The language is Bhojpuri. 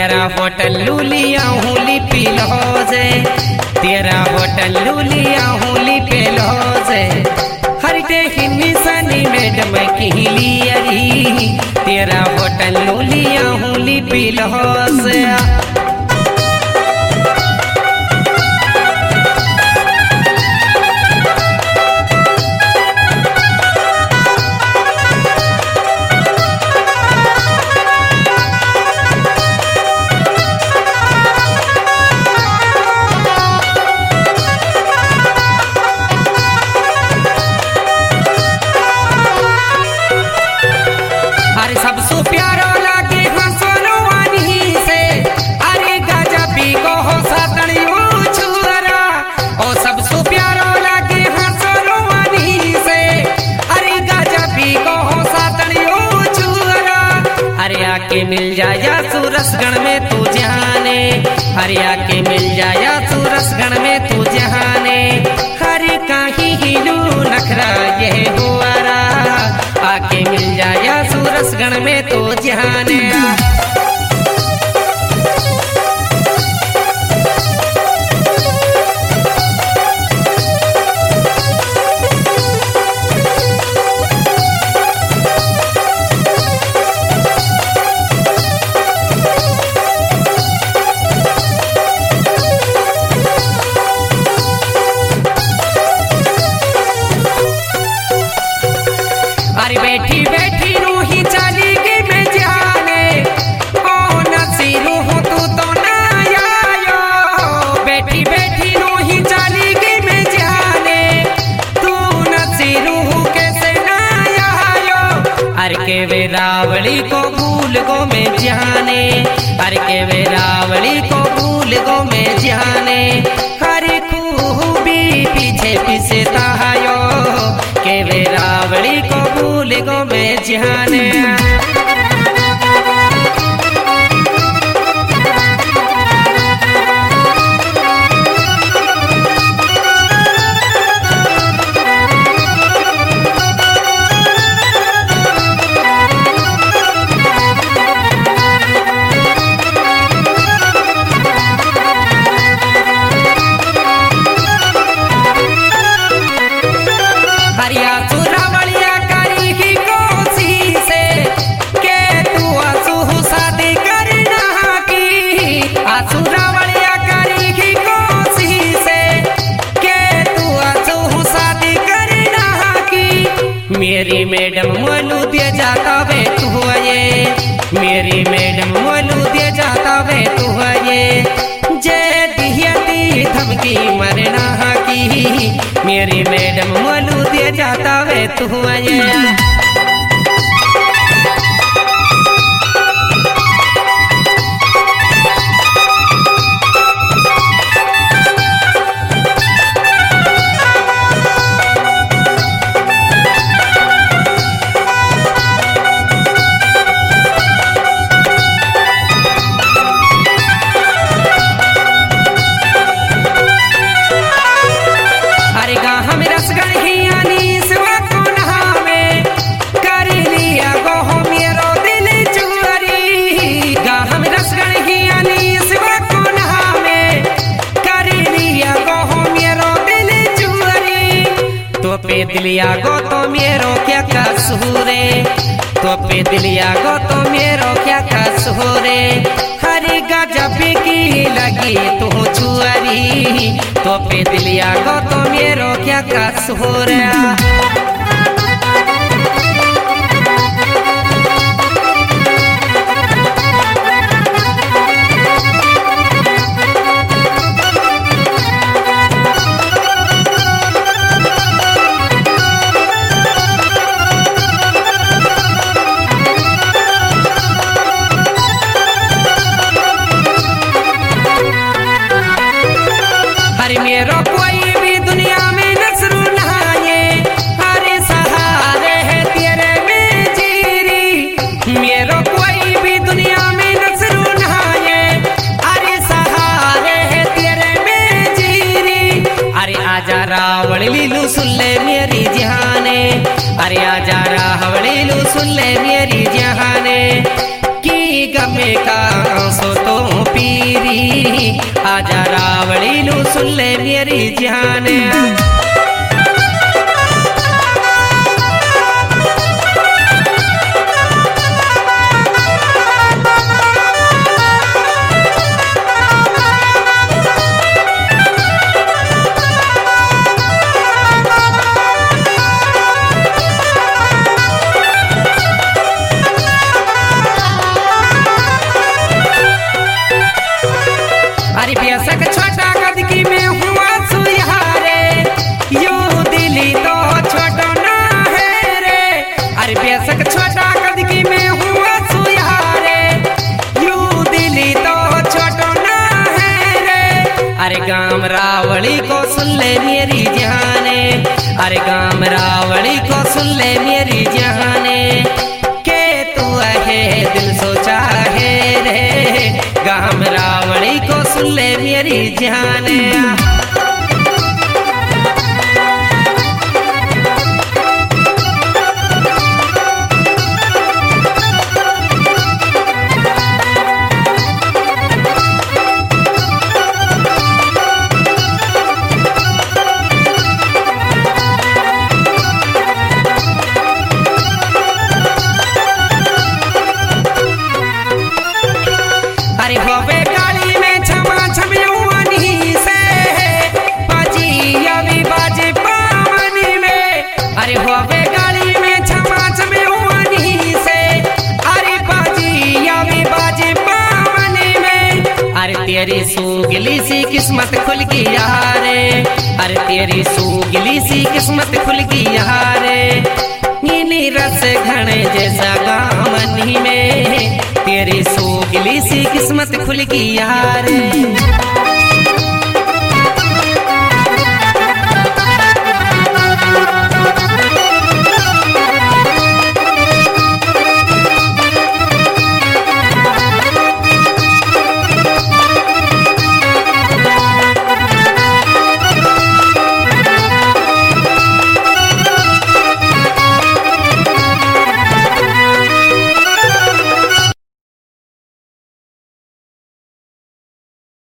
तेरा होटल लूलिया हूँ लिपी लोजे, तेरा होटल लूलिया हूँ लिपी लोजे। हरटे हिन्नी सनी मैडम की लियरी, तेरा होटल लूलिया हूँ लिपी लोजे। के मिल जाया सूरसगढ़ में तू जहाने, हरिया के मिल जाया सूरसगढ़ में तू जहाने। हरे काही हिलू नखरा ये हुआरा, आके मिल जाया सूरसगढ़ में तू जहाने। बैठी बैठी रूही चली गई मैं जाने, ओ नसी रूह तू तो ना आयो। बैठी बैठी रूही चली गई मैं जाने, तू नसी रूह कैसे ना आयो। अरे के वे रावड़ी को भूल गो मैं जाने, अरे के वे रावड़ी को भूल गो मैं जाने। हरे खूबी पीछे पीछे तायो, के वे रावड़ी को भूल गो मैं जाने। मेरी मैडम मोलू दे जाता वे तू ये, मेरी मैडम मोलू दे जाता वे तू ये। जय दिया दी धमकी मरना की, मेरी मैडम मोलू दे जाता वे तू ये। पे दिलिया गो तो मेरो क्या कसूरे, तो पे दिलिया गो तो मेरो क्या कसूरे। हरी गजब की लगी तू छुअरी, तो पे दिलिया गो तो मेरो क्या कसूरे। मेरो कोई भी दुनिया में नसरू नहाए, हरे सहारे है तेरे में जीरी। मेरो कोई भी दुनिया में नसरू नहाए, हरे सहारे है तेरे में जीरी। अरे आजा रावण लीलू सुन ले मेरी जहाने, अरे आजा रावण लीलू सुन ले मेरी जहाने। की गमे का सो तो पीरी आजा रावड़ी नु सुन ले मेरी जान। अरे बेसक छोटा कद की में हुआ सुहारे यू दिली तो छोटो ना है रे। अरे बेसक छोटा कद की में हुआ सुहारे यू दिली तो छोटो ना है रे। अरे गाम रावड़ी को सुन ले मेरी जाने, अरे गाम रावड़ी को सुन ले मेरी जाने के तू है दिल सोचा है रे। गाम रावड़ी को सुन ले मेरी जान। अरे होवे गाड़ी में छमा छम यौवनी से बाजी अभी बाजे पावनी में। अरे होवे गाड़ी में छमा छम यौवनी से अरे बाजी अभी बाजे पावनी में। अरे तेरी सूगली सी किस्मत खुल गई यारे, अरे तेरी सूगली सी किस्मत खुल गई यारे। नीली रस घने जैसा गावनी में तेरी सूगली सी किस्मत खुल गई यार।